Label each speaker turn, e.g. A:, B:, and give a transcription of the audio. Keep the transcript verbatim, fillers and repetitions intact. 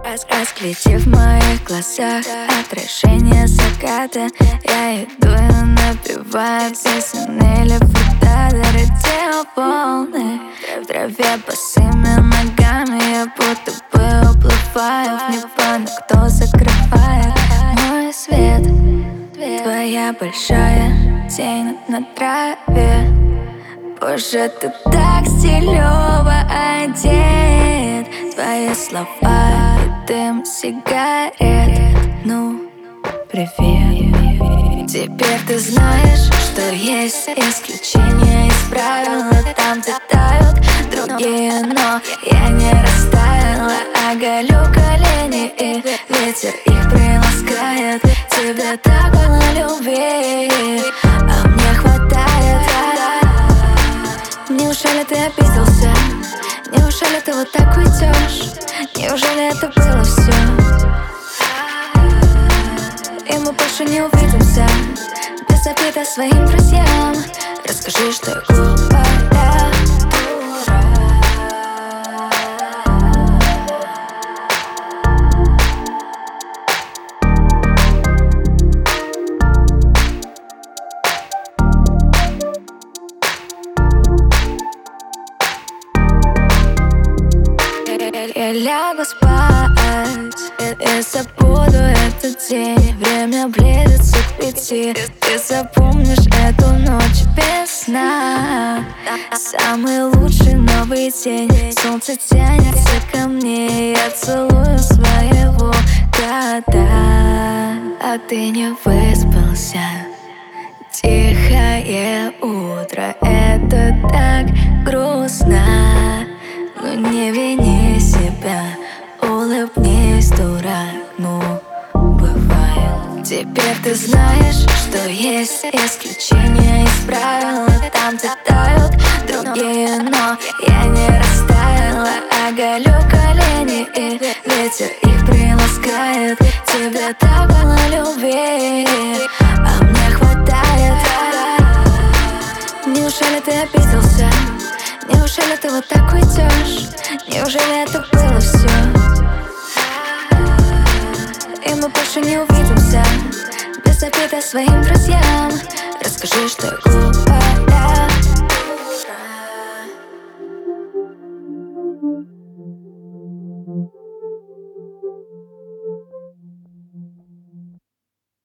A: Расклети в моих глазах отражение заката. Я иду и напеваю песни или фото. Радио полный, в траве босыми ногами. Я будто бы уплываю в небо, но кто закрывает мой свет? Твоя большая тень на траве. Боже, ты так стилёво одет. Твои слова и дым сигарет. Ну, привет. Теперь ты знаешь, что есть исключения из правил. И там где тают другие, но я не растаяла. Оголю колени и ветер их приласкает. Тебе так мало любви, а мне хватает. Неужели ты обиделся? Неужели ты вот так уйдешь? Неужели это было все? И мы больше не увидимся. Без обида своим друзьям. Расскажи, что я глупая. Я лягу спать и забуду этот день. Время близится к пяти. Ты запомнишь эту ночь без сна. Самый лучший новый день. Солнце тянется ко мне. Я целую своего кота. А ты не выспался. Тихое утро. Это так грустно. Но не вини себя, улыбнись, дурак, ну, бывает. Теперь ты знаешь, что есть исключения из правил. И там где тают другие, но я не растаяла. Оголю колени и ветер их приласкает. Тебе так мало любви, а мне хватает. Неужели ты обиделся? Неужели ты вот так уйдешь? Неужели это было все? И мы больше не увидимся. Без обида своим друзьям. Расскажи, что я глупая.